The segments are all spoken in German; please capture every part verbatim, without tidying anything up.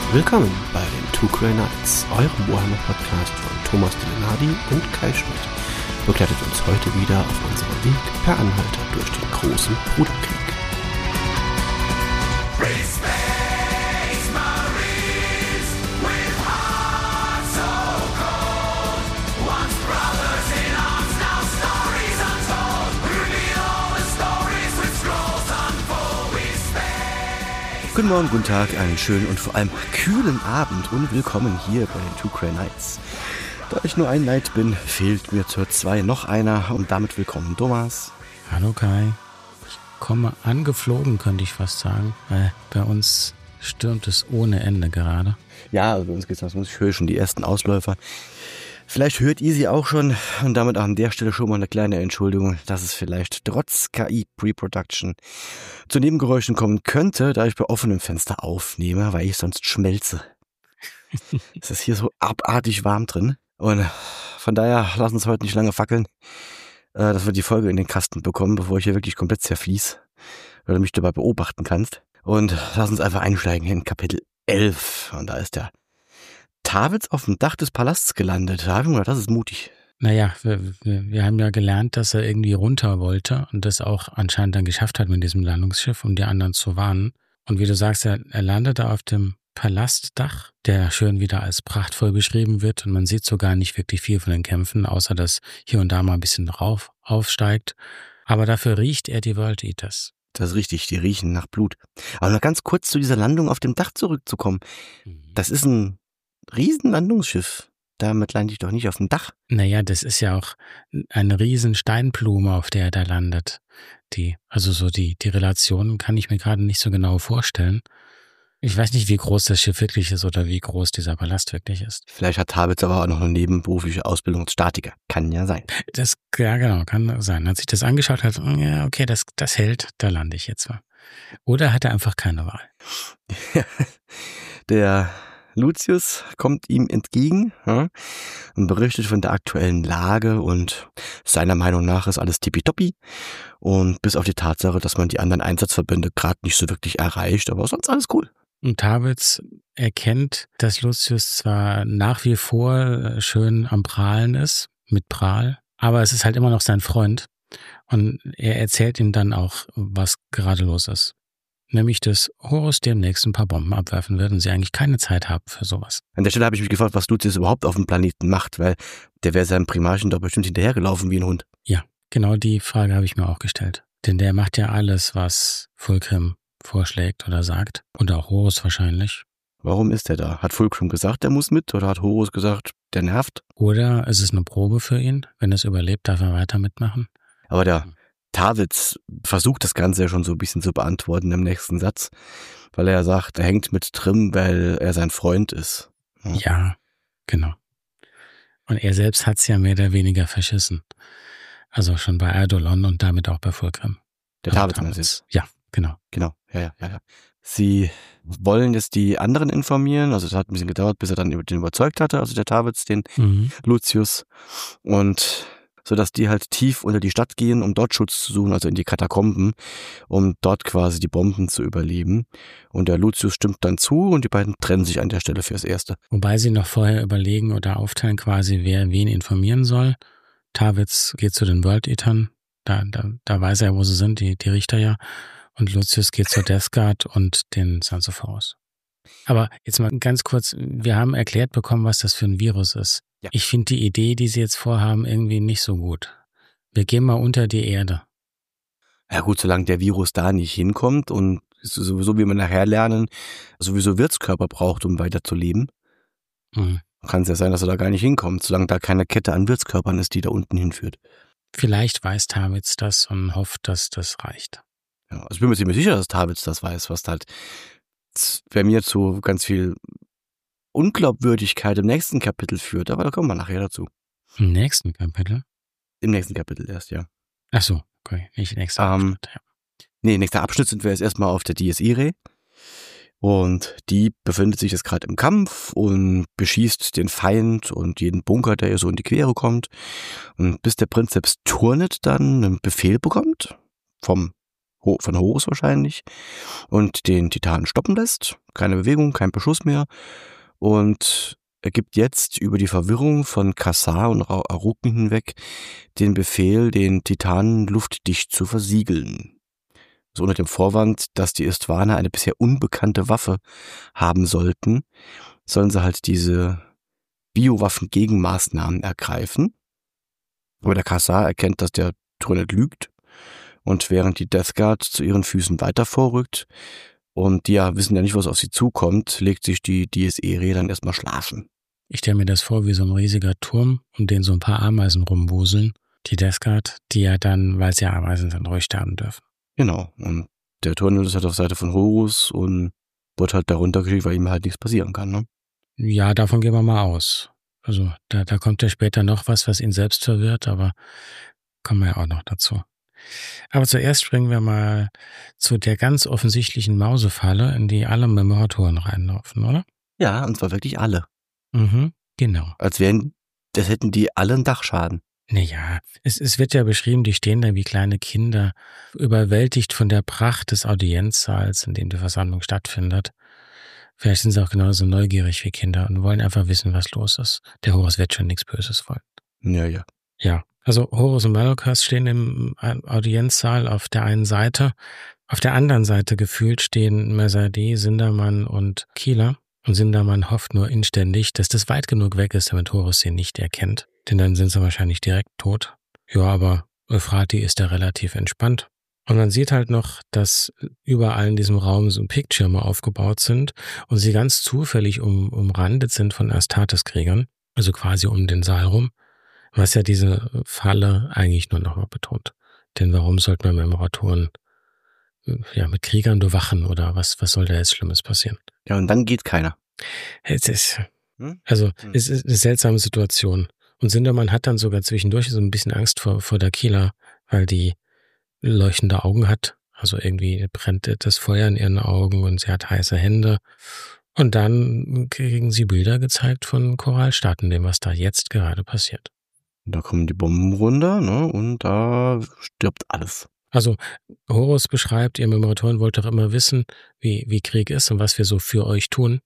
Willkommen bei den Two Grey Knights, eurem Warhammer-Podcast von Thomas Delenardi und Kai Schmidt. Begleitet uns heute wieder auf unserem Weg per Anhalter durch den großen Bruderkrieg. Guten Morgen, guten Tag, einen schönen und vor allem kühlen Abend und willkommen hier bei den Two Grey Knights. Da ich nur ein Knight bin, fehlt mir zur zwei noch einer und damit willkommen Thomas. Hallo Kai, ich komme angeflogen, könnte ich fast sagen, weil bei uns stürmt es ohne Ende gerade. Ja, also bei uns geht's los, ich höre schon die ersten Ausläufer. Vielleicht hört ihr sie auch schon und damit auch an der Stelle schon mal eine kleine Entschuldigung, dass es vielleicht trotz K I-Pre-Production zu Nebengeräuschen kommen könnte, da ich bei offenem Fenster aufnehme, weil ich sonst schmelze. Es ist hier so abartig warm drin und von daher lass uns heute nicht lange fackeln, dass wir die Folge in den Kasten bekommen, bevor ich hier wirklich komplett zerfließ, weil du mich dabei beobachten kannst. Und lass uns einfach einsteigen in Kapitel elf und da ist der Tawitz auf dem Dach des Palasts gelandet. Da habe ich mir gedacht, das ist mutig. Naja, wir, wir, wir haben ja gelernt, dass er irgendwie runter wollte und das auch anscheinend dann geschafft hat mit diesem Landungsschiff, um die anderen zu warnen. Und wie du sagst, er, er landete auf dem Palastdach, der schön wieder als prachtvoll beschrieben wird und man sieht so gar nicht wirklich viel von den Kämpfen, außer dass hier und da mal ein bisschen drauf aufsteigt. Aber dafür riecht er die World Eaters. Das ist richtig, die riechen nach Blut. Aber noch ganz kurz zu dieser Landung auf dem Dach zurückzukommen. Das ist ein Riesenlandungsschiff. Damit lande ich doch nicht auf dem Dach. Naja, das ist ja auch eine riesen Steinblume, auf der er da landet. Die, also so die, die Relation kann ich mir gerade nicht so genau vorstellen. Ich weiß nicht, wie groß das Schiff wirklich ist oder wie groß dieser Palast wirklich ist. Vielleicht hat Tawitz aber auch noch eine nebenberufliche Ausbildung als Statiker. Kann ja sein. Das, ja genau, kann sein. Hat sich das angeschaut, hat, ja, okay, das, das hält, da lande ich jetzt mal. Oder hat er einfach keine Wahl? Der Lucius kommt ihm entgegen, ja, und berichtet von der aktuellen Lage und seiner Meinung nach ist alles tippitoppi und bis auf die Tatsache, dass man die anderen Einsatzverbände gerade nicht so wirklich erreicht, aber sonst alles cool. Und Tawitz erkennt, dass Lucius zwar nach wie vor schön am Prahlen ist, mit Prahl, aber es ist halt immer noch sein Freund und er erzählt ihm dann auch, was gerade los ist. Nämlich, dass Horus demnächst ein paar Bomben abwerfen wird und sie eigentlich keine Zeit haben für sowas. An der Stelle habe ich mich gefragt, was Lucius überhaupt auf dem Planeten macht, weil der wäre seinem Primarchen doch bestimmt hinterhergelaufen wie ein Hund. Ja, genau die Frage habe ich mir auch gestellt. Denn der macht ja alles, was Fulcrum vorschlägt oder sagt. Und auch Horus wahrscheinlich. Warum ist der da? Hat Fulcrum gesagt, der muss mit? Oder hat Horus gesagt, der nervt? Oder ist es eine Probe für ihn? Wenn er es überlebt, darf er weiter mitmachen? Aber der Tawitz versucht das Ganze ja schon so ein bisschen zu beantworten im nächsten Satz, weil er sagt, er hängt mit Trim, weil er sein Freund ist. Ja, ja genau. Und er selbst hat es ja mehr oder weniger verschissen. Also schon bei Eidolon und damit auch bei Fulcrum. Der Tawitz meinst du jetzt? Ja, genau. Genau, ja, ja, ja, ja. Sie wollen jetzt die anderen informieren, also es hat ein bisschen gedauert, bis er dann den überzeugt hatte, also der Tawitz, den mhm. Lucius, und so dass die halt tief unter die Stadt gehen, um dort Schutz zu suchen, also in die Katakomben, um dort quasi die Bomben zu überleben. Und der Lucius stimmt dann zu und die beiden trennen sich an der Stelle fürs Erste. Wobei sie noch vorher überlegen oder aufteilen quasi, wer wen informieren soll. Tawitz geht zu den World Eatern, da, da, da weiß er, wo sie sind, die, die Richter ja. Und Lucius geht zur Death Guard und den Sons of Horus. Aber jetzt mal ganz kurz, wir haben erklärt bekommen, was das für ein Virus ist. Ja. Ich finde die Idee, die sie jetzt vorhaben, irgendwie nicht so gut. Wir gehen mal unter die Erde. Ja gut, solange der Virus da nicht hinkommt und sowieso, wie wir nachher lernen, sowieso Wirtskörper braucht, um weiterzuleben, mhm. kann es ja sein, dass er da gar nicht hinkommt, solange da keine Kette an Wirtskörpern ist, die da unten hinführt. Vielleicht weiß Tawitz das und hofft, dass das reicht. Ja, also ich bin mir ziemlich sicher, dass Tawitz das weiß, was halt bei mir zu ganz viel Unglaubwürdigkeit im nächsten Kapitel führt, aber da kommen wir nachher dazu. Im nächsten Kapitel? Im nächsten Kapitel erst, ja. Ach so, okay, nicht nächster ähm, Abschnitt. Ja. Nee, nächster Abschnitt sind wir jetzt erstmal auf der Dies Irae und die befindet sich jetzt gerade im Kampf und beschießt den Feind und jeden Bunker, der ihr so in die Quere kommt und bis der Prinzeps Turnet dann einen Befehl bekommt vom von Horus wahrscheinlich, und den Titanen stoppen lässt. Keine Bewegung, kein Beschuss mehr. Und er gibt jetzt über die Verwirrung von Kassar und Aruken hinweg den Befehl, den Titanen luftdicht zu versiegeln. So unter dem Vorwand, dass die Istvaner eine bisher unbekannte Waffe haben sollten, sollen sie halt diese Biowaffen-Gegenmaßnahmen ergreifen. Aber der Kassar erkennt, dass der Trönet lügt, und während die Death Guard zu ihren Füßen weiter vorrückt und die ja wissen ja nicht, was auf sie zukommt, legt sich die D S E-Reh dann erstmal schlafen. Ich stelle mir das vor wie so ein riesiger Turm, um den so ein paar Ameisen rumwuseln. Die Death Guard, die ja dann, weil sie ja Ameisen sind, ruhig sterben dürfen. Genau, und der Trönet ist halt auf Seite von Horus und wird halt darunter geschickt, weil ihm halt nichts passieren kann, ne? Ja, davon gehen wir mal aus. Also da, da kommt ja später noch was, was ihn selbst verwirrt, aber kommen wir ja auch noch dazu. Aber zuerst springen wir mal zu der ganz offensichtlichen Mausefalle, in die alle Memoratoren reinlaufen, oder? Ja, und zwar wirklich alle. Mhm, genau. Als wären, das hätten die alle einen Dachschaden. Naja, es, es wird ja beschrieben, die stehen da wie kleine Kinder, überwältigt von der Pracht des Audienzsaals, in dem die Versammlung stattfindet. Vielleicht sind sie auch genauso neugierig wie Kinder und wollen einfach wissen, was los ist. Der Horus wird schon nichts Böses wollen. Ja, ja. Ja, also Horus und Malarkos stehen im Audienzsaal auf der einen Seite. Auf der anderen Seite gefühlt stehen Mesadi, Sindaman und Kila. Und Sindaman hofft nur inständig, dass das weit genug weg ist, damit Horus sie nicht erkennt. Denn dann sind sie wahrscheinlich direkt tot. Ja, aber Euphrati ist da relativ entspannt. Und man sieht halt noch, dass überall in diesem Raum so Piktschirme aufgebaut sind und sie ganz zufällig um, umrandet sind von Astartes-Kriegern, also quasi um den Saal rum, was ja diese Falle eigentlich nur nochmal betont. Denn warum sollte man Memoratoren ja, mit Kriegern bewachen oder was, was soll da jetzt Schlimmes passieren? Ja, und dann geht keiner. Es ist, also, hm? es ist eine seltsame Situation. Und Sindaman hat dann sogar zwischendurch so ein bisschen Angst vor, vor Dakila, weil die leuchtende Augen hat. Also irgendwie brennt das Feuer in ihren Augen und sie hat heiße Hände. Und dann kriegen sie Bilder gezeigt von Korallstaaten, dem, was da jetzt gerade passiert. Und da kommen die Bomben runter, ne? Und da stirbt alles. Also Horus beschreibt, ihr Memoratoren wollt doch immer wissen, wie, wie Krieg ist und was wir so für euch tun.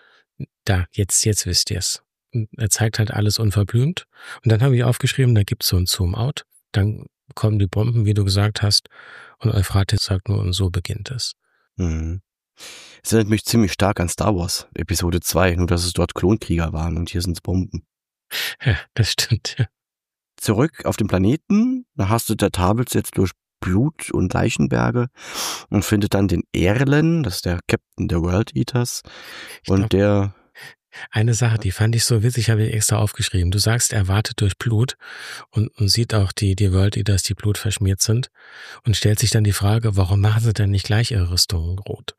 Da, jetzt, jetzt wisst ihr es. Er zeigt halt alles unverblümt. Und dann habe ich aufgeschrieben, da gibt's so ein Zoom-Out. Dann kommen die Bomben, wie du gesagt hast, und Euphrates sagt nur, und so beginnt es. Mhm. Es erinnert mich ziemlich stark an Star Wars, Episode zwei, nur dass es dort Klonkrieger waren und hier sind es Bomben. Ja, das stimmt, ja. Zurück auf dem Planeten, da hast du der Tabels jetzt durch Blut und Leichenberge und findet dann den Erlen, das ist der Captain der World Eaters, Ich und glaub, der... Eine Sache, die fand ich so witzig, habe ich extra aufgeschrieben. Du sagst, er wartet durch Blut und, und sieht auch die, die World Eaters, die Blut verschmiert sind und stellt sich dann die Frage, warum machen sie denn nicht gleich ihre Rüstungen rot?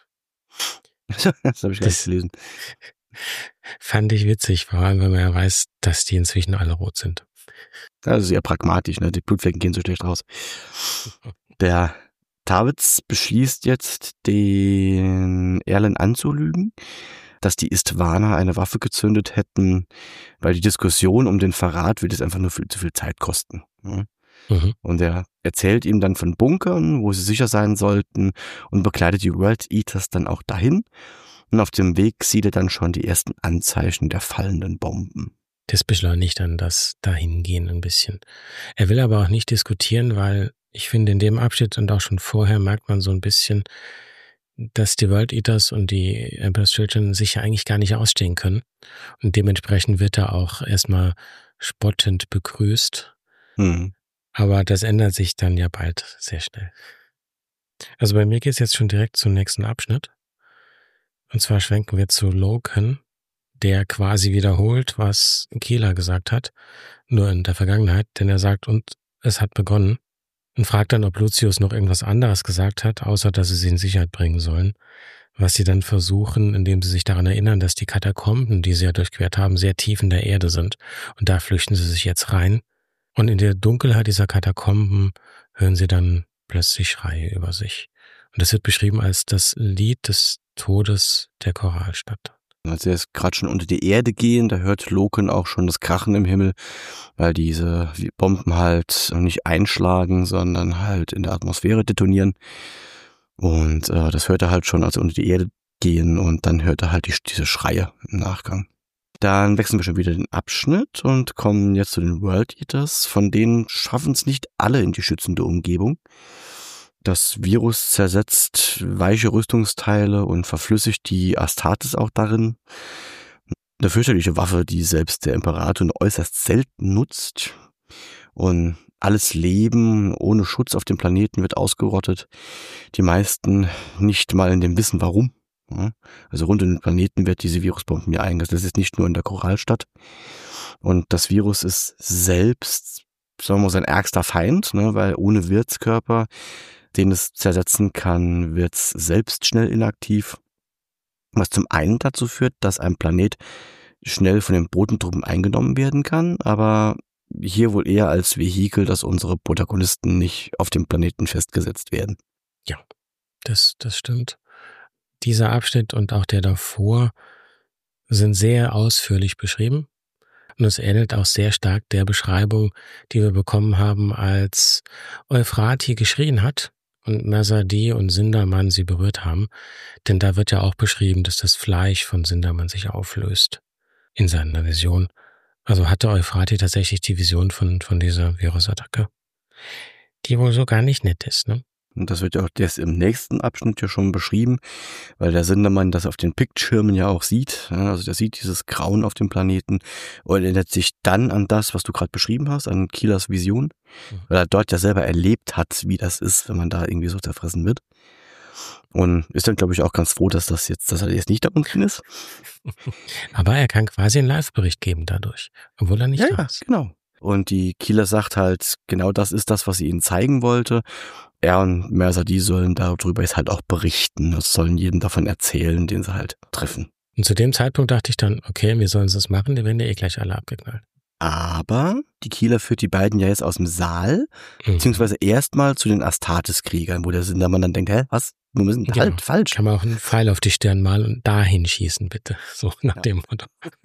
Das habe ich gar nicht gelesen. Fand ich witzig, vor allem, wenn man ja weiß, dass die inzwischen alle rot sind. Das ist sehr pragmatisch, ne? Die Blutflecken gehen so schlecht raus. Der Tavitz beschließt jetzt, den Erlen anzulügen, dass die Istvaner eine Waffe gezündet hätten, weil die Diskussion um den Verrat will das einfach nur viel zu viel Zeit kosten. Ne? Mhm. Und er erzählt ihm dann von Bunkern, wo sie sicher sein sollten, und begleitet die World Eaters dann auch dahin. Und auf dem Weg sieht er dann schon die ersten Anzeichen der fallenden Bomben. Das beschleunigt dann das Dahingehen ein bisschen. Er will aber auch nicht diskutieren, weil ich finde, in dem Abschnitt und auch schon vorher merkt man so ein bisschen, dass die World Eaters und die Emperor's Children sich ja eigentlich gar nicht ausstehen können. Und dementsprechend wird er auch erstmal spottend begrüßt. Hm. Aber das ändert sich dann ja bald sehr schnell. Also bei mir geht es jetzt schon direkt zum nächsten Abschnitt. Und zwar schwenken wir zu Loken, der quasi wiederholt, was Kila gesagt hat, nur in der Vergangenheit, denn er sagt, und es hat begonnen. Und fragt dann, ob Lucius noch irgendwas anderes gesagt hat, außer dass sie sie in Sicherheit bringen sollen. Was sie dann versuchen, indem sie sich daran erinnern, dass die Katakomben, die sie ja durchquert haben, sehr tief in der Erde sind. Und da flüchten sie sich jetzt rein. Und in der Dunkelheit dieser Katakomben hören sie dann plötzlich Schreie über sich. Und das wird beschrieben als das Lied des Todes der Korallstadt. Als sie jetzt gerade schon unter die Erde gehen, da hört Loken auch schon das Krachen im Himmel, weil diese Bomben halt nicht einschlagen, sondern halt in der Atmosphäre detonieren. Und äh, das hört er halt schon, als sie unter die Erde gehen, und dann hört er halt die, diese Schreie im Nachgang. Dann wechseln wir schon wieder den Abschnitt und kommen jetzt zu den World Eaters. Von denen schaffen es nicht alle in die schützende Umgebung. Das Virus zersetzt weiche Rüstungsteile und verflüssigt die Astartes auch darin. Eine fürchterliche Waffe, die selbst der Imperator nur äußerst selten nutzt. Und alles Leben ohne Schutz auf dem Planeten wird ausgerottet. Die meisten nicht mal in dem Wissen, warum. Also rund um den Planeten wird diese Virusbomben hier eingesetzt. Das ist nicht nur in der Korallstadt. Und das Virus ist selbst, sagen wir mal, sein ärgster Feind, ne, weil ohne Wirtskörper, den es zersetzen kann, wird es selbst schnell inaktiv. Was zum einen dazu führt, dass ein Planet schnell von den Bodentruppen eingenommen werden kann, aber hier wohl eher als Vehikel, dass unsere Protagonisten nicht auf dem Planeten festgesetzt werden. Ja, das, das stimmt. Dieser Abschnitt und auch der davor sind sehr ausführlich beschrieben. Und es ähnelt auch sehr stark der Beschreibung, die wir bekommen haben, als Euphrati geschrien hat und Mersadih und Sindaman sie berührt haben. Denn da wird ja auch beschrieben, dass das Fleisch von Sindaman sich auflöst in seiner Vision. Also hatte Euphrati tatsächlich die Vision von, von dieser Virusattacke, die wohl so gar nicht nett ist, ne? Und das wird ja auch jetzt im nächsten Abschnitt ja schon beschrieben, weil der Sindaman das auf den Pictschirmen ja auch sieht. Also der sieht dieses Grauen auf dem Planeten und erinnert sich dann an das, was du gerade beschrieben hast, an Kilas Vision, weil er dort ja selber erlebt hat, wie das ist, wenn man da irgendwie so zerfressen wird. Und ist dann, glaube ich, auch ganz froh, dass das jetzt, dass er jetzt nicht da unten ist. Aber er kann quasi einen Live-Bericht geben dadurch, obwohl er nicht ja, da ja, ist. Genau. Und die Kila sagt halt, genau das ist das, was sie ihnen zeigen wollte. Er und Mersadih sollen darüber jetzt halt auch berichten. Das sollen jedem davon erzählen, den sie halt treffen. Und zu dem Zeitpunkt dachte ich dann, okay, wir sollen das machen, die werden ja eh gleich alle abgeknallt. Aber die Kieler führt die beiden ja jetzt aus dem Saal, Mhm. beziehungsweise erstmal zu den Astartes-Kriegern, wo der Sindaman dann denkt, hä, was? Wir müssen Genau. halt falsch. Kann man auch einen Pfeil auf die Stirn malen und dahin schießen, bitte. So nach Ja. dem Motto.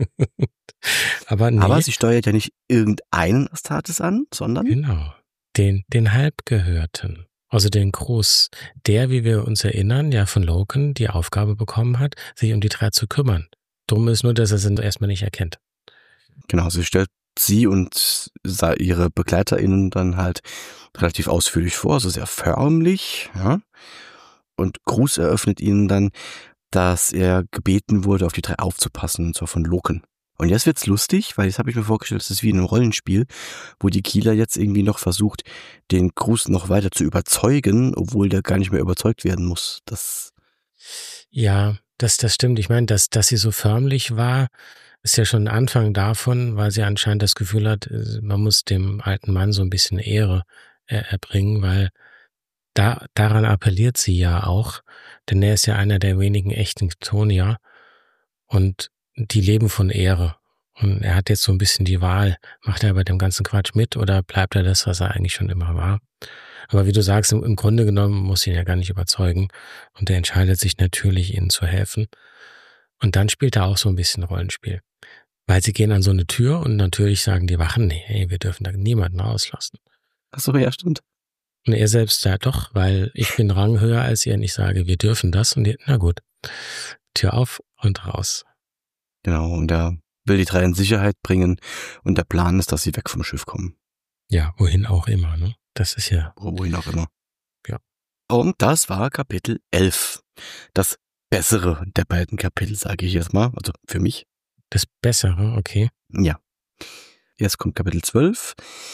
Aber nee, Aber sie steuert ja nicht irgendeinen Astartes an, sondern genau, den, den Halbgehörten. Also den Groß, der, wie wir uns erinnern, ja von Loken die Aufgabe bekommen hat, sich um die drei zu kümmern. Dumm ist nur, dass er sie erstmal nicht erkennt. genau, sie stellt sie und ihre BegleiterInnen dann halt relativ ausführlich vor, also sehr förmlich, ja. Und Gruß eröffnet ihnen dann, dass er gebeten wurde, auf die drei aufzupassen, und zwar von Loken. Und jetzt wird's lustig, weil jetzt habe ich mir vorgestellt, es ist wie in einem Rollenspiel, wo die Kieler jetzt irgendwie noch versucht, den Gruß noch weiter zu überzeugen, obwohl der gar nicht mehr überzeugt werden muss. Das Ja, das, das stimmt. Ich meine, dass, dass sie so förmlich war, ist ja schon ein Anfang davon, weil sie anscheinend das Gefühl hat, man muss dem alten Mann so ein bisschen Ehre äh, erbringen, weil da, daran appelliert sie ja auch, denn er ist ja einer der wenigen echten Chtonier und die leben von Ehre. Und er hat jetzt so ein bisschen die Wahl, macht er bei dem ganzen Quatsch mit oder bleibt er das, was er eigentlich schon immer war? Aber wie du sagst, im, im Grunde genommen muss ihn ja gar nicht überzeugen und er entscheidet sich natürlich, ihnen zu helfen. Und dann spielt er auch so ein bisschen Rollenspiel. Weil sie gehen an so eine Tür und natürlich sagen die Wachen, nee, hey, wir dürfen da niemanden rauslassen. Ach so, ja, stimmt. Und er selbst sagt, doch, weil ich bin ranghöher als ihr und ich sage, wir dürfen das. Und die, na gut, Tür auf und raus. Genau, und er will die drei in Sicherheit bringen und der Plan ist, dass sie weg vom Schiff kommen. Ja, wohin auch immer, ne? Das ist ja... Wohin auch immer. Ja. Und das war Kapitel elf. Das bessere der beiden Kapitel, sage ich jetzt mal, also für mich. Das Bessere, okay. Ja. Jetzt kommt Kapitel zwölf.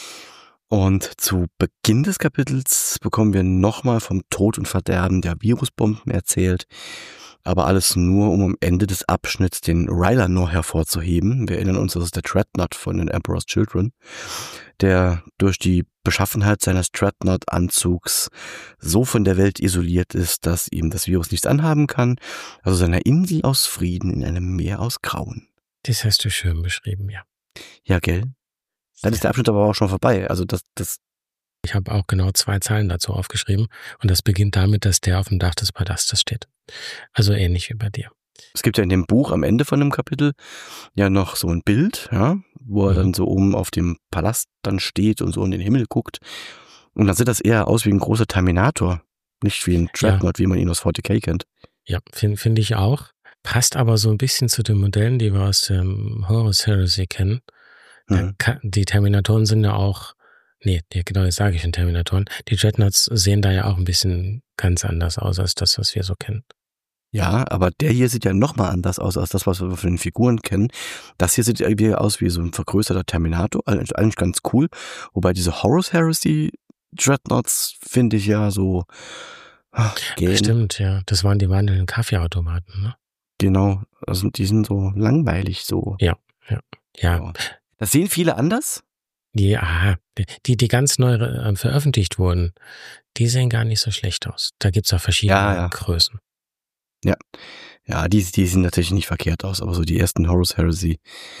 Und zu Beginn des Kapitels bekommen wir nochmal vom Tod und Verderben der Virusbomben erzählt. Aber alles nur, um am Ende des Abschnitts den Rylanor hervorzuheben. Wir erinnern uns, das ist der Dreadnought von den Emperor's Children, der durch die Beschaffenheit seines Dreadnought-Anzugs so von der Welt isoliert ist, dass ihm das Virus nichts anhaben kann. Also seiner Insel aus Frieden in einem Meer aus Grauen. Das hast du schön beschrieben, ja. Ja, gell? Dann ist der Abschnitt aber auch schon vorbei. Also das, das. Ich habe auch genau zwei Zeilen dazu aufgeschrieben und das beginnt damit, dass der auf dem Dach des Palastes steht. Also ähnlich wie bei dir. Es gibt ja in dem Buch am Ende von dem Kapitel ja noch so ein Bild, ja, wo er mhm. dann so oben auf dem Palast dann steht und so in den Himmel guckt. Und dann sieht das eher aus wie ein großer Terminator, nicht wie ein Dreadnought, ja. wie man ihn aus forty K kennt. Ja, finde find ich auch. Passt aber so ein bisschen zu den Modellen, die wir aus dem Horus Heresy kennen. Mhm. Da, die Terminatoren sind ja auch, nee, genau, jetzt sage ich den Terminatoren. Die Dreadnoughts sehen da ja auch ein bisschen ganz anders aus als das, was wir so kennen. Ja, aber der hier sieht ja nochmal anders aus als das, was wir von den Figuren kennen. Das hier sieht irgendwie aus wie so ein vergrößerter Terminator, eigentlich ganz cool. Wobei diese Horus Heresy Dreadnoughts finde ich ja so ach, gehen. Stimmt, ja. Das waren die wandelnden Kaffeeautomaten, ne? Genau, also die sind so langweilig so. Ja, ja, ja. Das sehen viele anders? Ja, die, die ganz neu äh, veröffentlicht wurden, die sehen gar nicht so schlecht aus. Da gibt's auch verschiedene ja, ja. Größen. Ja, ja, die, die sehen natürlich nicht verkehrt aus, aber so die ersten Horus Heresy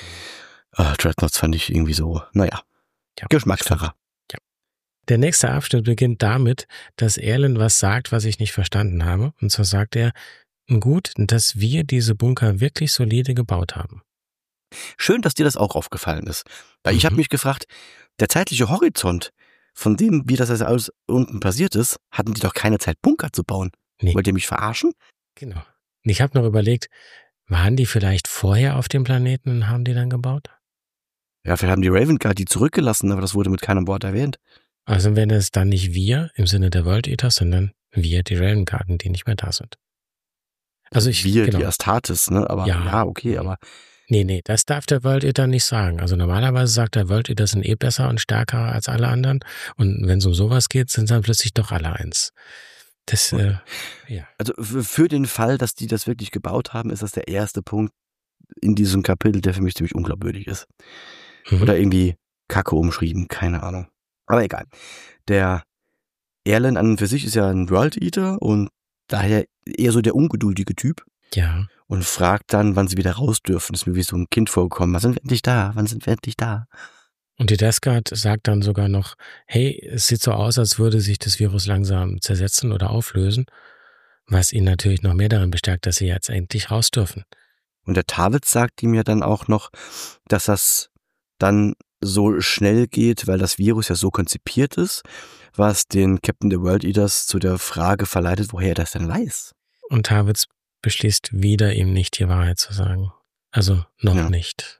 äh, Dreadnoughts fand ich irgendwie so, naja, ja, Geschmackssache. Ja. Der nächste Abschnitt beginnt damit, dass Erlen was sagt, was ich nicht verstanden habe. Und zwar sagt er, gut, dass wir diese Bunker wirklich solide gebaut haben. Schön, dass dir das auch aufgefallen ist. Weil mhm. ich habe mich gefragt, der zeitliche Horizont, von dem, wie das also alles unten passiert ist, hatten die doch keine Zeit, Bunker zu bauen. Nee. Wollt ihr mich verarschen? Genau. Ich habe noch überlegt, waren die vielleicht vorher auf dem Planeten und haben die dann gebaut? Ja, vielleicht haben die Raven Guard die zurückgelassen, aber das wurde mit keinem Wort erwähnt. Also wenn es dann nicht wir im Sinne der World Eaters, sondern wir, die Raven Guarden, die nicht mehr da sind. Also ich, wir, genau. die Astartes, ne? Aber ja, ja okay, aber... Nee, nee, das darf der World Eater nicht sagen. Also normalerweise sagt der World Eater sind eh besser und stärker als alle anderen. Und wenn es um sowas geht, sind dann plötzlich doch alle eins. Das, äh, ja. Also für den Fall, dass die das wirklich gebaut haben, ist das der erste Punkt in diesem Kapitel, der für mich ziemlich unglaubwürdig ist. Mhm. Oder irgendwie Kacke umschrieben, keine Ahnung. Aber egal. Der Erlen an und für sich ist ja ein World Eater und daher eher so der ungeduldige Typ. Ja. Und fragt dann, wann sie wieder raus dürfen. Das ist mir wie so ein Kind vorgekommen. Wann sind wir endlich da? Wann sind wir endlich da? Und die Death Guard sagt dann sogar noch, hey, es sieht so aus, als würde sich das Virus langsam zersetzen oder auflösen, was ihn natürlich noch mehr darin bestärkt, dass sie jetzt endlich raus dürfen. Und der Tavitz sagt ihm ja dann auch noch, dass das dann so schnell geht, weil das Virus ja so konzipiert ist, was den Captain der World Eaters zu der Frage verleitet, woher er das denn weiß. Und Tavitz beschließt wieder, ihm nicht die Wahrheit zu sagen. Also noch ja. nicht.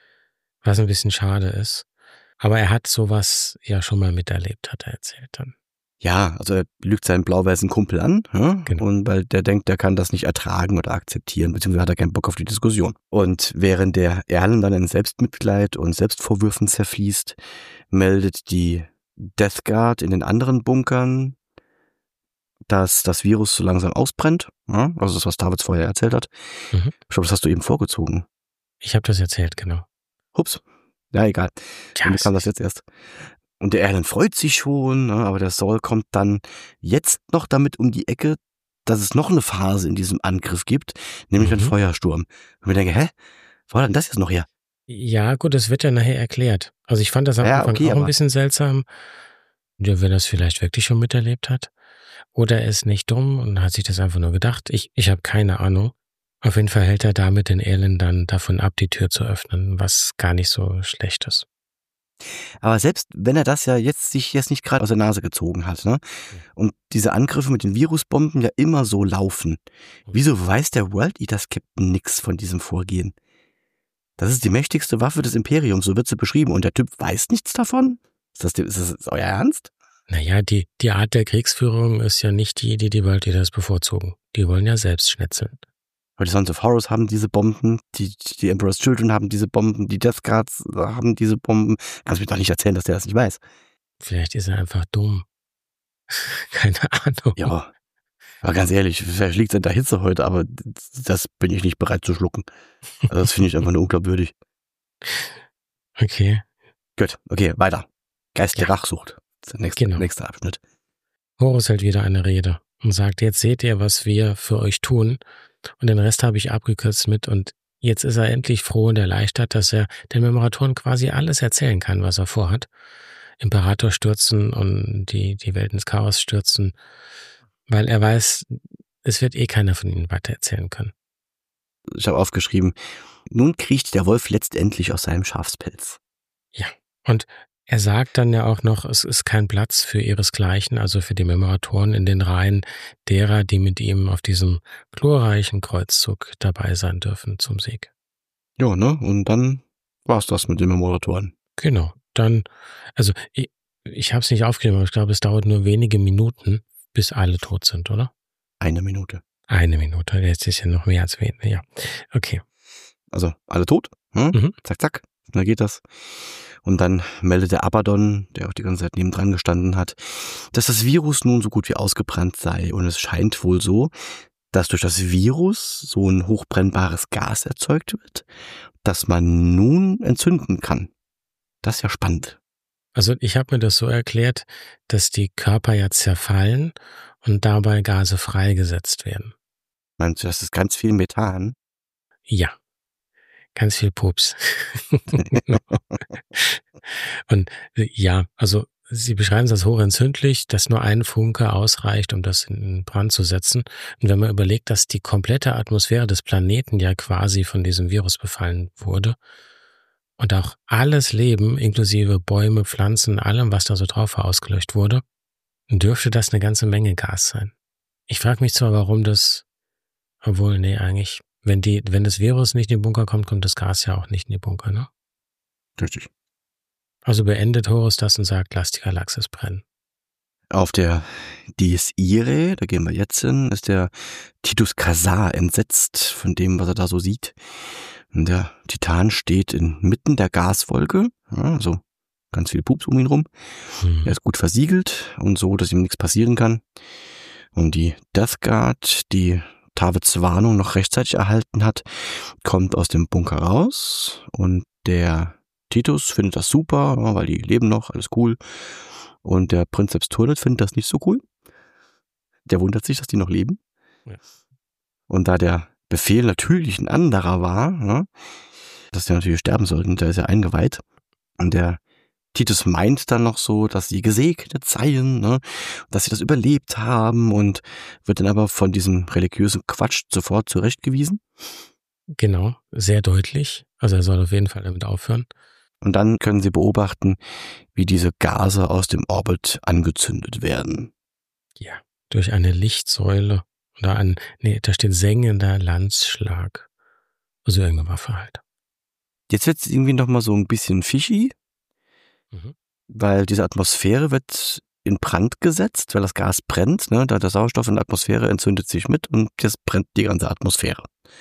Was ein bisschen schade ist. Aber er hat sowas ja schon mal miterlebt, hat er erzählt dann. Ja, also er lügt seinen blau-weißen Kumpel an, ja? Genau. Und weil der denkt, der kann das nicht ertragen oder akzeptieren, beziehungsweise hat er keinen Bock auf die Diskussion. Und während der Erlen dann in Selbstmitleid und Selbstvorwürfen zerfließt, meldet die Death Guard in den anderen Bunkern, dass das Virus so langsam ausbrennt. Ja? Also das, was Davids vorher erzählt hat. Mhm. Ich glaube, das hast du eben vorgezogen. Ich habe das erzählt, genau. Hups. Ja, egal. Ja, mir kam das jetzt erst. Und der Erlen freut sich schon, ne, aber der Saul kommt dann jetzt noch damit um die Ecke, dass es noch eine Phase in diesem Angriff gibt, nämlich mhm. einen Feuersturm. Und ich denke, hä? Wo war denn das jetzt noch her? Ja, gut, das wird ja nachher erklärt. Also ich fand das am ja, Anfang okay, auch ein bisschen seltsam, ja, wenn er es vielleicht wirklich schon miterlebt hat. Oder er ist nicht dumm und hat sich das einfach nur gedacht. Ich, ich habe keine Ahnung. Auf jeden Fall hält er damit den Erlen dann davon ab, die Tür zu öffnen, was gar nicht so schlecht ist. Aber selbst wenn er das ja jetzt sich jetzt nicht gerade aus der Nase gezogen hat, ne? Und diese Angriffe mit den Virusbomben ja immer so laufen, wieso weiß der World Eaters Captain nix von diesem Vorgehen? Das ist die mächtigste Waffe des Imperiums, so wird sie beschrieben, und der Typ weiß nichts davon? Ist das, ist das ist euer Ernst? Naja, die, die Art der Kriegsführung ist ja nicht die, die die World Eaters bevorzugen. Die wollen ja selbst schnetzeln. Aber die Sons of Horus haben diese Bomben, die, die Emperor's Children haben diese Bomben, die Death Guards haben diese Bomben. Kannst du mir doch nicht erzählen, dass der das nicht weiß. Vielleicht ist er einfach dumm. Keine Ahnung. Ja, aber ganz ehrlich, vielleicht liegt es an der Hitze heute, aber das bin ich nicht bereit zu schlucken. Also das finde ich einfach nur unglaubwürdig. Okay. Gut, okay, weiter. Geist der ja. Rachsucht. Das ist der nächste, genau. nächste Abschnitt. Horus hält wieder eine Rede und sagt, jetzt seht ihr, was wir für euch tun. Und den Rest habe ich abgekürzt mit, und jetzt ist er endlich froh und erleichtert, dass er den Memoratoren quasi alles erzählen kann, was er vorhat. Imperator stürzen und die, die Welt ins Chaos stürzen, weil er weiß, es wird eh keiner von ihnen weiter erzählen können. ich habe aufgeschrieben, nun kriecht der Wolf letztendlich aus seinem Schafspelz. Ja, und er sagt dann ja auch noch, es ist kein Platz für ihresgleichen, also für die Memoratoren in den Reihen derer, die mit ihm auf diesem glorreichen Kreuzzug dabei sein dürfen zum Sieg. Ja, ne? Und dann war's das mit den Memoratoren. Genau, dann, also ich, ich habe es nicht aufgenommen, aber ich glaube, es dauert nur wenige Minuten, bis alle tot sind, oder? Eine Minute. Eine Minute, jetzt ist ja noch mehr als wenig, ja. Okay. Also alle tot, hm? Mhm. Zack, zack, da geht das. Und dann meldet der Abaddon, der auch die ganze Zeit nebendran gestanden hat, dass das Virus nun so gut wie ausgebrannt sei. Und es scheint wohl so, dass durch das Virus so ein hochbrennbares Gas erzeugt wird, das man nun entzünden kann. Das ist ja spannend. Also ich habe mir das so erklärt, dass die Körper ja zerfallen und dabei Gase freigesetzt werden. Meinst du, das ist ganz viel Methan? Ja, ganz viel Pups. Und ja, also Sie beschreiben es als hochentzündlich, dass nur ein Funke ausreicht, um das in Brand zu setzen. Und wenn man überlegt, dass die komplette Atmosphäre des Planeten ja quasi von diesem Virus befallen wurde und auch alles Leben, inklusive Bäume, Pflanzen, allem, was da so drauf war, ausgelöscht wurde, dürfte das eine ganze Menge Gas sein. Ich frage mich zwar, warum das, obwohl, nee, eigentlich, wenn die, wenn das Virus nicht in den Bunker kommt, kommt das Gas ja auch nicht in die Bunker, ne? Richtig. Also beendet Horus das und sagt, lass die Galaxis brennen. Auf der Dies Irae, da gehen wir jetzt hin, ist der Titus Caesar entsetzt von dem, was er da so sieht. Und der Titan steht inmitten der Gaswolke, ja, also ganz viel Pups um ihn rum. Hm. Er ist gut versiegelt und so, dass ihm nichts passieren kann. Und die Death Guard, die Tawets Warnung noch rechtzeitig erhalten hat, kommt aus dem Bunker raus und der Titus findet das super, weil die leben noch, alles cool. Und der Prinzeps Turnet findet das nicht so cool. Der wundert sich, dass die noch leben. Ja. Und da der Befehl natürlich ein anderer war, ne, dass die natürlich sterben sollten, der ist ja eingeweiht. Und der Titus meint dann noch so, dass sie gesegnet seien, ne, dass sie das überlebt haben und wird dann aber von diesem religiösen Quatsch sofort zurechtgewiesen. Genau, sehr deutlich. Also er soll auf jeden Fall damit aufhören. Und dann können sie beobachten, wie diese Gase aus dem Orbit angezündet werden. Ja, durch eine Lichtsäule oder ein, nee, da steht sengender Lanzschlag. Also irgendeine Waffe halt. Jetzt wird es irgendwie nochmal so ein bisschen fishy, mhm. weil diese Atmosphäre wird in Brand gesetzt, weil das Gas brennt, ne? Da der Sauerstoff in der Atmosphäre entzündet sich mit und das brennt die ganze Atmosphäre.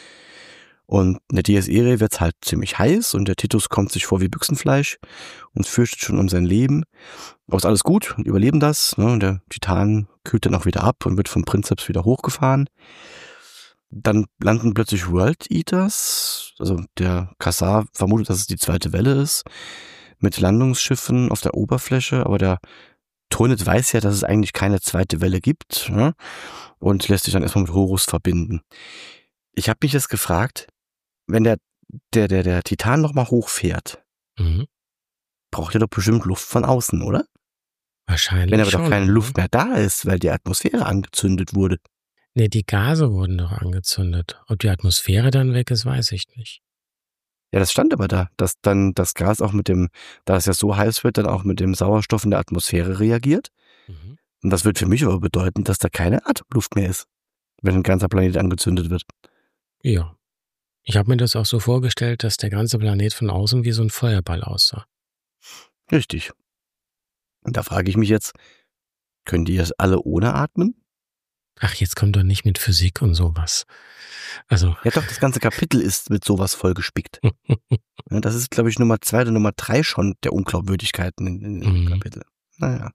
Und in der Dies Irae wird's halt ziemlich heiß und der Titus kommt sich vor wie Büchsenfleisch und fürchtet schon um sein Leben. Aber ist alles gut und überleben das. Ne? Und der Titan kühlt dann auch wieder ab und wird vom Prinzeps wieder hochgefahren. Dann landen plötzlich World Eaters. Also der Caesar vermutet, dass es die zweite Welle ist. Mit Landungsschiffen auf der Oberfläche. Aber der Turnet weiß ja, dass es eigentlich keine zweite Welle gibt. Ne? Und lässt sich dann erstmal mit Horus verbinden. Ich habe mich jetzt gefragt, wenn der, der, der, der Titan nochmal hochfährt, mhm. braucht er doch bestimmt Luft von außen, oder? Wahrscheinlich. Wenn aber schon, doch keine ne? Luft mehr da ist, weil die Atmosphäre angezündet wurde. Nee, die Gase wurden doch angezündet. Ob die Atmosphäre dann weg ist, weiß ich nicht. Ja, das stand aber da, dass dann das Gas auch mit dem, da es ja so heiß wird, dann auch mit dem Sauerstoff in der Atmosphäre reagiert. Mhm. Und das wird für mich aber bedeuten, dass da keine Atemluft mehr ist, wenn ein ganzer Planet angezündet wird. Ja. Ich habe mir das auch so vorgestellt, dass der ganze Planet von außen wie so ein Feuerball aussah. Richtig. Und da frage ich mich jetzt, können die das alle ohne atmen? Ach, jetzt kommt doch nicht mit Physik und sowas. Also. Ja doch, das ganze Kapitel ist mit sowas vollgespickt. Ja, das ist, glaube ich, Nummer zwei oder Nummer drei schon der Unglaubwürdigkeiten in, in, im mhm. Kapitel. Naja.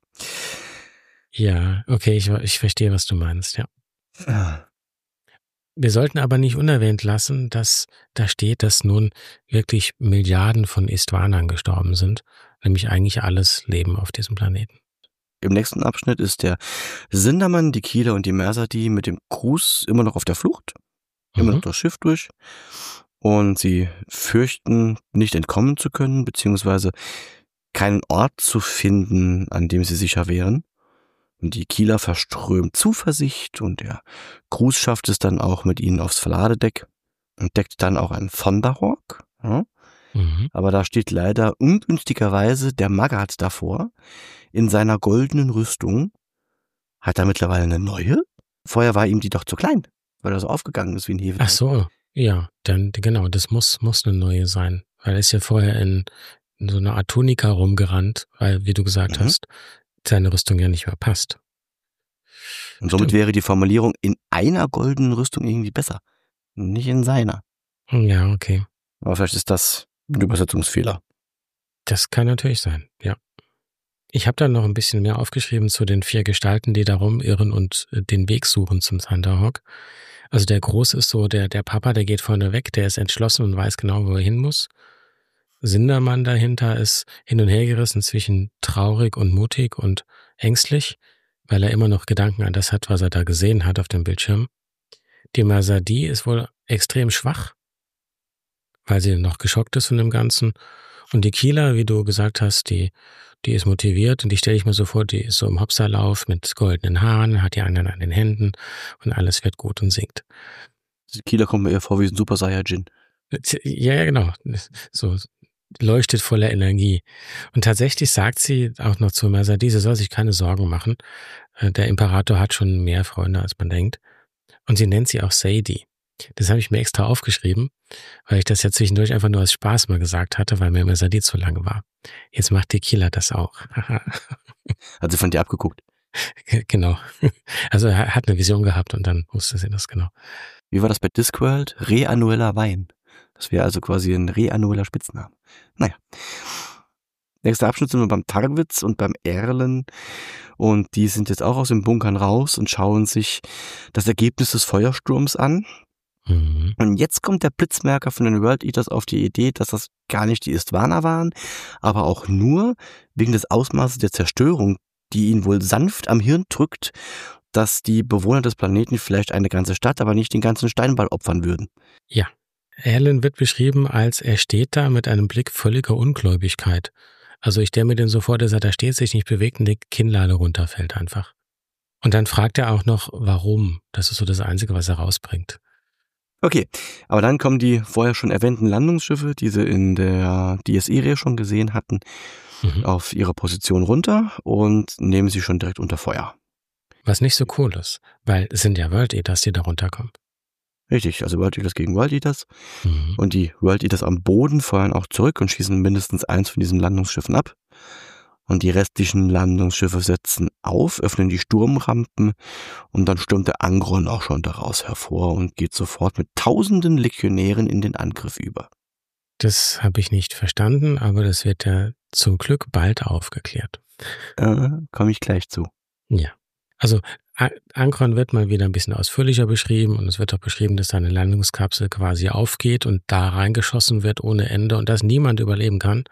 Ja, okay, ich, ich verstehe, was du meinst, ja. Ah. Wir sollten aber nicht unerwähnt lassen, dass da steht, dass nun wirklich Milliarden von Istvanern gestorben sind, nämlich eigentlich alles Leben auf diesem Planeten. Im nächsten Abschnitt ist der Sindamann, die Kieler und die Mersadi mit dem Cruz immer noch auf der Flucht, mhm. immer noch das Schiff durch und sie fürchten, nicht entkommen zu können, beziehungsweise keinen Ort zu finden, an dem sie sicher wären. Und die Kieler verströmt Zuversicht und der Cruz schafft es dann auch mit ihnen aufs Verladedeck. entdeckt dann auch einen Thunderhawk. Ja? Mhm. Aber da steht leider ungünstigerweise der Magat davor, in seiner goldenen Rüstung. Hat er mittlerweile eine neue? Vorher war ihm die doch zu klein, weil er so aufgegangen ist wie ein Hefeteig. Ach so, ja, dann genau, das muss muss eine neue sein, weil er ist ja vorher in, in so einer Art Tunika rumgerannt, weil, wie du gesagt Mhm. hast, seine Rüstung ja nicht mehr passt. Und somit Stimmt. wäre die Formulierung in einer goldenen Rüstung irgendwie besser, nicht in seiner. Ja, okay. Aber vielleicht ist das ein Übersetzungsfehler. Das kann natürlich sein, ja. Ich habe dann noch ein bisschen mehr aufgeschrieben zu den vier Gestalten, die da rumirren und äh, den Weg suchen zum Thunderhawk. Also der Große ist so, der, der Papa, der geht vorne weg, der ist entschlossen und weiß genau, wo er hin muss. Sindermann dahinter ist hin und her gerissen zwischen traurig und mutig und ängstlich, weil er immer noch Gedanken an das hat, was er da gesehen hat auf dem Bildschirm. Die Masadi ist wohl extrem schwach, weil sie noch geschockt ist von dem Ganzen. Und die Kieler, wie du gesagt hast, die, die ist motiviert und die stelle ich mir so vor, die ist so im Hopserlauf mit goldenen Haaren, hat die anderen an den Händen und alles wird gut und singt. Kieler kommt mir eher vor wie ein Super Saiyajin. Ja, ja, genau. So leuchtet voller Energie. Und tatsächlich sagt sie auch noch zu Masadi, sie soll sich keine Sorgen machen. Der Imperator hat schon mehr Freunde, als man denkt. Und sie nennt sie auch Sadie. Das habe ich mir extra aufgeschrieben, weil ich das ja zwischendurch einfach nur als Spaß mal gesagt hatte, weil mir Masadi zu lange war. Jetzt macht Tequila das auch. Hat sie von dir abgeguckt. Genau. Also er hat eine Vision gehabt und dann wusste sie das genau. Wie war das bei Discworld? Reannueller Wein. Das wäre also quasi ein reannueller Spitzname. Naja. Nächster Abschnitt sind wir beim Tarwitz und beim Erlen. Und die sind jetzt auch aus den Bunkern raus und schauen sich das Ergebnis des Feuersturms an. Mhm. Und jetzt kommt der Blitzmerker von den World Eaters auf die Idee, dass das gar nicht die Istvaner waren, aber auch nur wegen des Ausmaßes der Zerstörung, die ihn wohl sanft am Hirn drückt, dass die Bewohner des Planeten vielleicht eine ganze Stadt, aber nicht den ganzen Steinball opfern würden. Ja. Erlen wird beschrieben als, er steht da mit einem Blick völliger Ungläubigkeit. Also ich stelle mir den so vor, dass er da steht, sich nicht bewegt und die Kinnlade runterfällt einfach. Und dann fragt er auch noch, warum. Das ist so das Einzige, was er rausbringt. Okay, aber dann kommen die vorher schon erwähnten Landungsschiffe, die sie in der D S E-Reihe schon gesehen hatten, mhm. auf ihre Position runter und nehmen sie schon direkt unter Feuer. Was nicht so cool ist, weil es sind ja World Eaters, die da runterkommen. Richtig, also World Eaters gegen World Eaters. Mhm. Und die World Eaters am Boden feuern auch zurück und schießen mindestens eins von diesen Landungsschiffen ab. Und die restlichen Landungsschiffe setzen auf, öffnen die Sturmrampen und dann stürmt der Angron auch schon daraus hervor und geht sofort mit tausenden Legionären in den Angriff über. Das habe ich nicht verstanden, aber das wird ja zum Glück bald aufgeklärt. Äh, komme ich gleich zu. Ja, also Angron wird mal wieder ein bisschen ausführlicher beschrieben und es wird auch beschrieben, dass seine Landungskapsel quasi aufgeht und da reingeschossen wird ohne Ende und dass niemand überleben kann.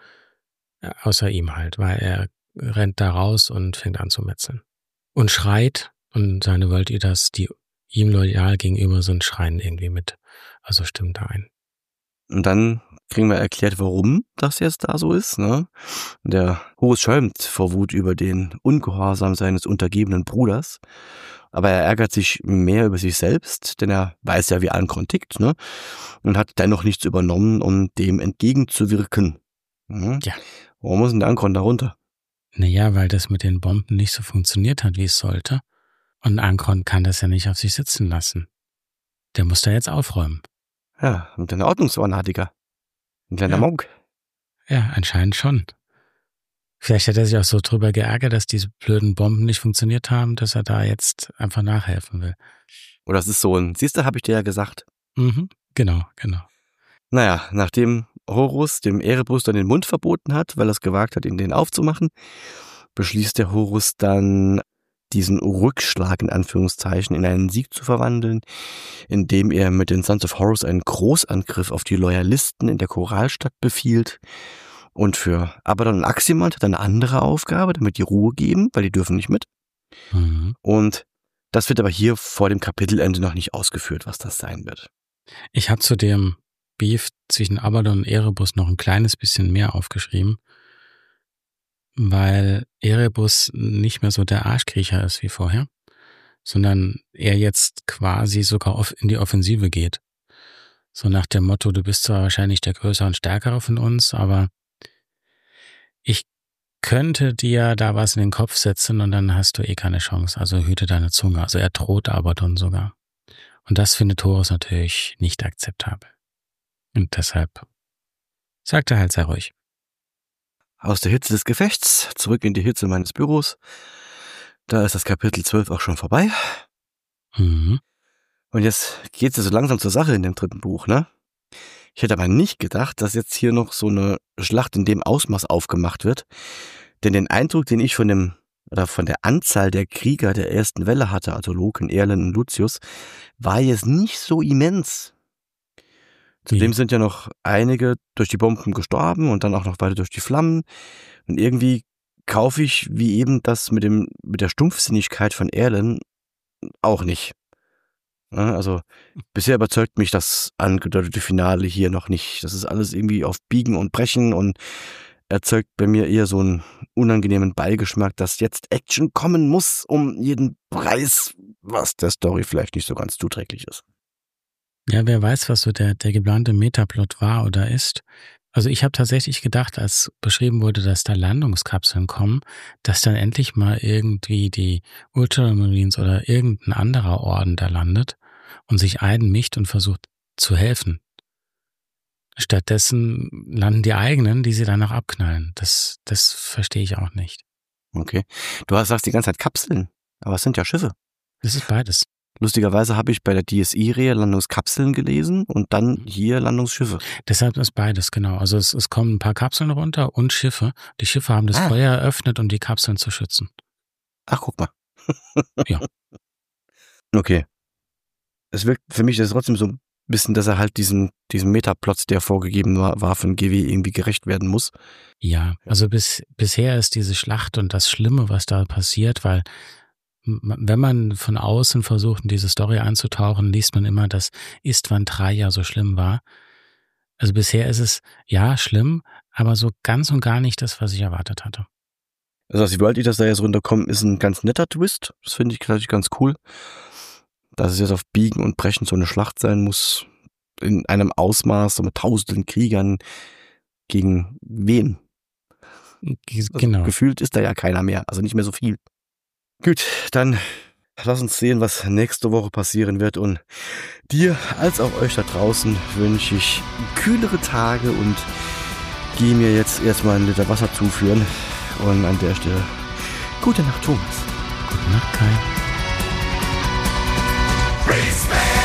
Außer ihm halt, weil er rennt da raus und fängt an zu metzeln. Und schreit und seine World Eaters, die ihm loyal gegenüber sind, schreien irgendwie mit. Also stimmt da ein. Und dann kriegen wir erklärt, warum das jetzt da so ist. Ne? Der Horus schäumt vor Wut über den Ungehorsam seines untergebenen Bruders. Aber er ärgert sich mehr über sich selbst, denn er weiß ja, wie Angron tickt, ne? Und hat dennoch nichts übernommen, um dem entgegenzuwirken. Mhm. Ja. Warum muss denn der Angron da runter? Naja, weil das mit den Bomben nicht so funktioniert hat, wie es sollte. Und Angron kann das ja nicht auf sich sitzen lassen. Der muss da jetzt aufräumen. Ja, und ein Ordnungsfanatiker. Ein kleiner ja. Monk. Ja, anscheinend schon. Vielleicht hat er sich auch so drüber geärgert, dass diese blöden Bomben nicht funktioniert haben, dass er da jetzt einfach nachhelfen will. Oder es ist so ein, siehst du, habe ich dir ja gesagt. Mhm, genau, genau. Naja, nachdem Horus dem Erebus dann den Mund verboten hat, weil er es gewagt hat, ihn den aufzumachen, beschließt der Horus dann, diesen Rückschlag in Anführungszeichen in einen Sieg zu verwandeln, indem er mit den Sons of Horus einen Großangriff auf die Loyalisten in der Koralstadt befiehlt. Und für Abaddon und Aximand hat er eine andere Aufgabe, damit die Ruhe geben, weil die dürfen nicht mit. Mhm. Und das wird aber hier vor dem Kapitelende noch nicht ausgeführt, was das sein wird. Ich habe zu dem Beef zwischen Abaddon und Erebus noch ein kleines bisschen mehr aufgeschrieben, weil Erebus nicht mehr so der Arschkriecher ist wie vorher, sondern er jetzt quasi sogar in die Offensive geht. So nach dem Motto, du bist zwar wahrscheinlich der Größere und Stärkere von uns, aber ich könnte dir da was in den Kopf setzen und dann hast du eh keine Chance. Also hüte deine Zunge. Also er droht aber dann sogar. Und das findet Thoros natürlich nicht akzeptabel. Und deshalb sagt er halt, sei ruhig. Aus der Hitze des Gefechts, zurück in die Hitze meines Büros. Da ist das Kapitel zwölf auch schon vorbei. Mhm. Und jetzt geht's ja so langsam zur Sache in dem dritten Buch, ne? Ich hätte aber nicht gedacht, dass jetzt hier noch so eine Schlacht in dem Ausmaß aufgemacht wird. Denn den Eindruck, den ich von dem, oder von der Anzahl der Krieger der ersten Welle hatte, also Loken, Erlen und Lucius, war jetzt nicht so immens. Zudem sind ja noch einige durch die Bomben gestorben und dann auch noch weiter durch die Flammen. Und irgendwie kaufe ich, wie eben das mit dem, mit der Stumpfsinnigkeit von Erlen, auch nicht. Ja, also bisher überzeugt mich das angedeutete Finale hier noch nicht. Das ist alles irgendwie auf Biegen und Brechen und erzeugt bei mir eher so einen unangenehmen Beigeschmack, dass jetzt Action kommen muss um jeden Preis, was der Story vielleicht nicht so ganz zuträglich ist. Ja, wer weiß, was so der, der geplante Metaplot war oder ist. Also ich habe tatsächlich gedacht, als beschrieben wurde, dass da Landungskapseln kommen, dass dann endlich mal irgendwie die Ultramarines oder irgendein anderer Orden da landet und sich einmischt und versucht zu helfen. Stattdessen landen die eigenen, die sie dann noch abknallen. Das, das verstehe ich auch nicht. Okay. Du sagst die ganze Zeit Kapseln, aber es sind ja Schiffe. Das ist beides. Lustigerweise habe ich bei der D S I-Reihe Landungskapseln gelesen und dann hier Landungsschiffe. Deshalb ist beides, genau. Also es, es kommen ein paar Kapseln runter und Schiffe. Die Schiffe haben das ah. Feuer eröffnet, um die Kapseln zu schützen. Ach, guck mal. Ja. Okay. Es wirkt für mich ist trotzdem so ein bisschen, dass er halt diesen, diesen Metaplot, der vorgegeben war, war von G W irgendwie gerecht werden muss. Ja, also bis, bisher ist diese Schlacht und das Schlimme, was da passiert, weil wenn man von außen versucht, in diese Story einzutauchen, liest man immer, dass Istvan drei ja so schlimm war. Also bisher ist es, ja, schlimm, aber so ganz und gar nicht das, was ich erwartet hatte. Also, dass die World Eaters da jetzt runterkommen, ist ein ganz netter Twist. Das finde ich gleich ganz cool. Dass es jetzt auf Biegen und Brechen so eine Schlacht sein muss, in einem Ausmaß, so mit tausenden Kriegern, gegen wen? Genau. Also, gefühlt ist da ja keiner mehr, also nicht mehr so viel. Gut, dann lass uns sehen, was nächste Woche passieren wird. Und dir als auch euch da draußen wünsche ich kühlere Tage und gehe mir jetzt erstmal einen Liter Wasser zuführen. Und an der Stelle gute Nacht, Thomas. Gute Nacht, Kai. Respect.